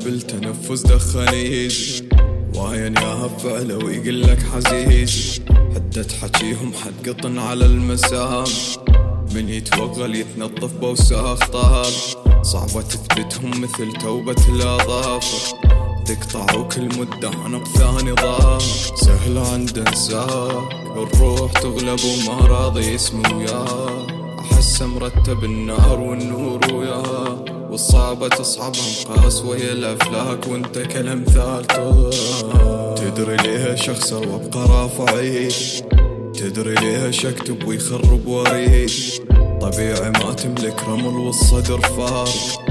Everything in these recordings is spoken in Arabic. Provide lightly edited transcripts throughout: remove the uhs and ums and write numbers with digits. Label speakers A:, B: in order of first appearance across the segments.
A: بالتنفس دخنيزي، واين ياها بفعله ويقلك حزيزي. حدة حجيهم حد قطن على المسام، من يتوغل يتنظف بوساخ طال. صعبة تثبتهم مثل توبة الأظافر، تقطع وكل مدة أنا بثاني ضام. سهلة عند انساك الروح تغلب وما راضي اسمي وياه. أحسه مرتب النار والنور وياه، والصعبة تصعب انقاس ويا الأفلاك وانت كالأمثال تضاع. تدري ليش أخسر وابقى رافع ايدي، تدري ليش أكتب ويخرب وريدي. طبيعي ما تملك رمل والصدر فارغ،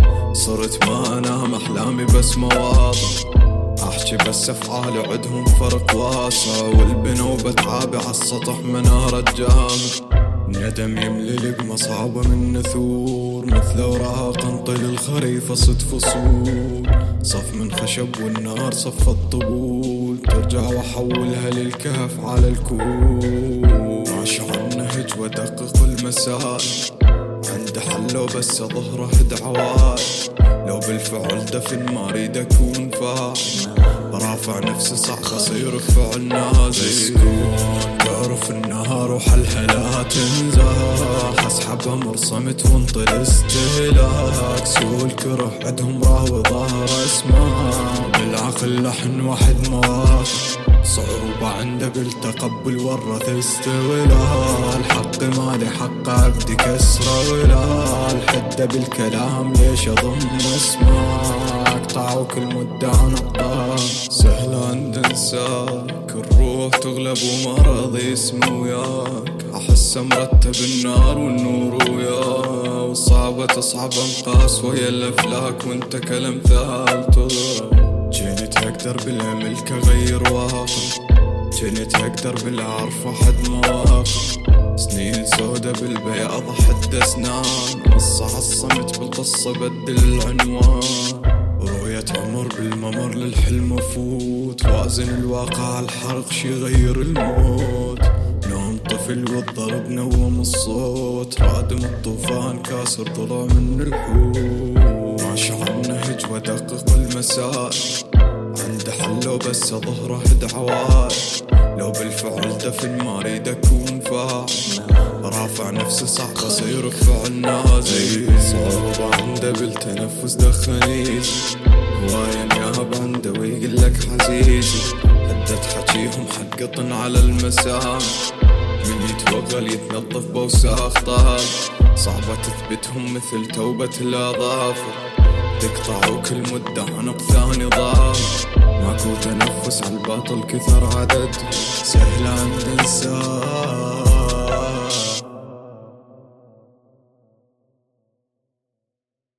A: صرت ما انام احلامي بس مواضع. احكي بس افعالي عدهم فرق واسع، والبنو بتعابي عالسطح منارة جامع. ندم يملي لقمة صعبة من نثور، مثل اوراق انطل الخريفة صد فصول. صف من خشب والنار صف الطبول، ترجع واحولها للكهف على الكول. ماشي عن نهج وادقق المسائل، عند حلو بس ظهره دعوات. لو بالفعل دفن ما اريد اكون فاعل، برافع نفسي صعب اصير فعل نازل. تعرف انها روح الهلا تنزاح، اسحبها مرصمت وانطل استهلاك. سوء الكره عدهم راوي ظهر اسماء، بالعقل لحن واحد مواقف. صعوبة عنده بالتقبل ورث استغلال، الحق مالي حق عبدي كسره ولا. الحدة بالكلام ليش اضم اسماك، اقطع وكل مدة عن الطاق. سهلة عند انساك الروح تغلب وما راضي اسمي وياك. احسه مرتب النار والنور وياه، والصعبة تصعب انقاس ويا الافلاك وانت كالامثال تضرب. جنت اقدر بالملك اغير واقع، جنت اقدر بالعرف احد مواقف. سنين سودة بالبياض حد اسنان، قصة عالصمت بالقصة بدل العنوان. رؤية عمر بالممر للحلم افوت، وازن الواقع الحرق شي غير الموت. نوم طفل والضرب نوم الصوت، رادم الطوفان كاسر ضلع من الحوت. ماشي عن نهج وادقق المسائل، عند حلو بس ظهره دعوات. لو بالفعل دفن ما اريد اكون فاعل، رافع نفسي صعب اصير فعل نازل. صعوبة عنده بالتنفس دخنيزي، هواية ياهب عنده ويقلك حزيزي. حدة حجيهم حد قطن على المسام، من يتوغل يتنظف بوساخ طال. صعبة تثبتهم مثل توبة الأظافر، تقطع وكل مدة أنا بثاني ضام. ماكو تنفس عالباطل كثر عدد، سهل عند انسان